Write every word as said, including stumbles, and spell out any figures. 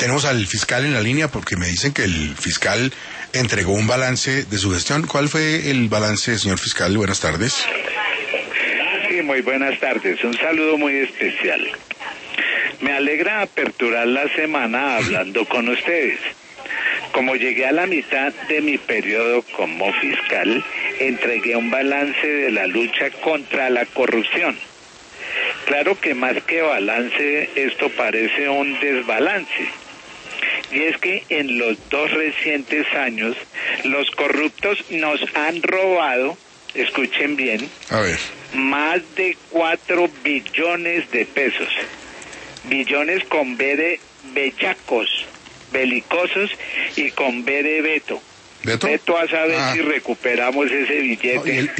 tenemos al fiscal en la línea porque me dicen que el fiscal entregó un balance de su gestión. ¿Cuál fue el balance, señor fiscal? Buenas tardes. Sí, muy buenas tardes. Un saludo muy especial. Me alegra aperturar la semana hablando con ustedes. Como llegué a la mitad de mi periodo como fiscal, entregué un balance de la lucha contra la corrupción. Claro que más que balance, esto parece un desbalance. Y es que en los dos recientes años, los corruptos nos han robado, escuchen bien, a ver, más de cuatro billones de pesos. Billones con B de bellacos, belicosos, y con B de Beto. ¿Beto? Beto a saber ah. si recuperamos ese billete. No,